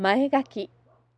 前書き。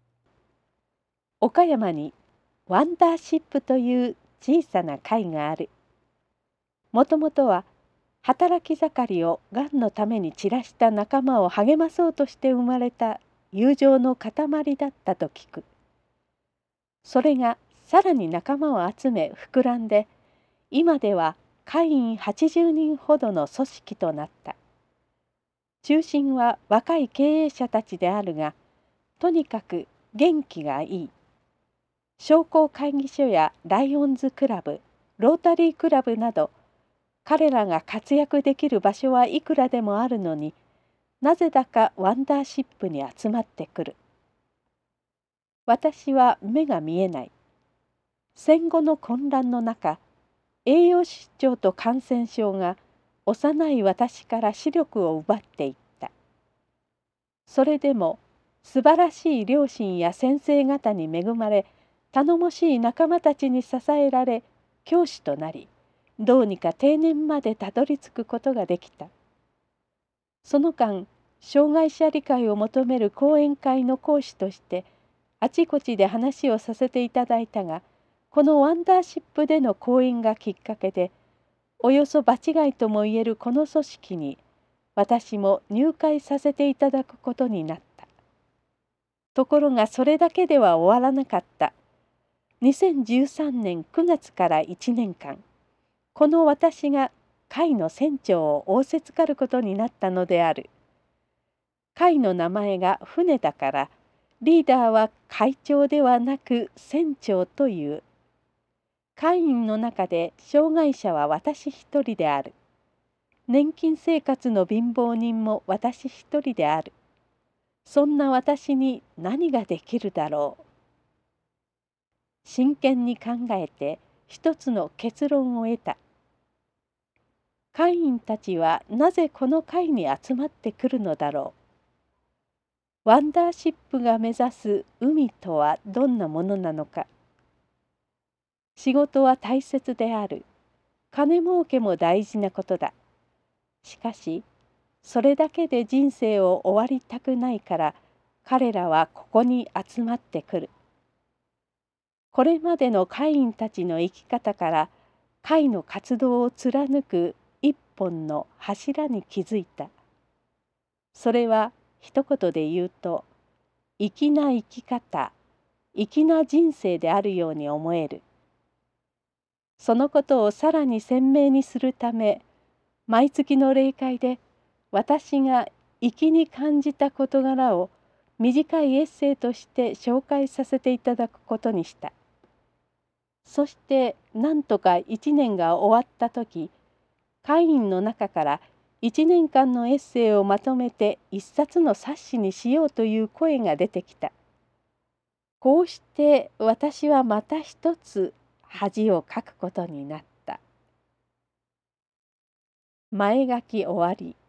岡山にワンダーシップという小さな会がある。もともとは働き盛りをがんのために散らした仲間を励まそうとして生まれた友情の塊だったと聞く。それがさらに仲間を集め膨らんで、今では会員80人ほどの組織となった。中心は若い経営者たちであるが、とにかく元気がいい。商工会議所やライオンズクラブ、ロータリークラブなど、彼らが活躍できる場所はいくらでもあるのに、なぜだかワンダーシップに集まってくる。私は目が見えない。戦後の混乱の中、栄養失調と感染症が幼い私から視力を奪っていった。それでも素晴らしい両親や先生方に恵まれ、頼もしい仲間たちに支えられ、教師となり、どうにか定年までたどり着くことができた。その間、障害者理解を求める講演会の講師として、あちこちで話をさせていただいたが、このワンダーシップでの講演がきっかけで、およそ場違いともいえるこの組織に、私も入会させていただくことになった。ところがそれだけでは終わらなかった。2013年9月から1年間、この私が会の船長を仰せつかることになったのである。会の名前が船だから、リーダーは会長ではなく船長という。会員の中で障害者は私一人である。年金生活の貧乏人も私一人である。そんな私に何ができるだろう。真剣に考えて一つの結論を得た。会員たちはなぜこの会に集まってくるのだろう。ワンダーシップが目指す海とはどんなものなのか。仕事は大切である。金儲けも大事なことだ。しかし、それだけで人生を終わりたくないから、彼らはここに集まってくる。これまでの会員たちの生き方から、会の活動を貫く一本の柱に気づいた。それは一言で言うと、粋な生き方、粋な人生であるように思える。そのことをさらに鮮明にするため、毎月の例会で私が粋に感じた事柄を短いエッセイとして紹介させていただくことにした。そしてなんとか1年が終わった時、会員の中から1年間のエッセイをまとめて一冊の冊子にしようという声が出てきた。こうして私はまた一つ恥をかくことになった。前書き終わり。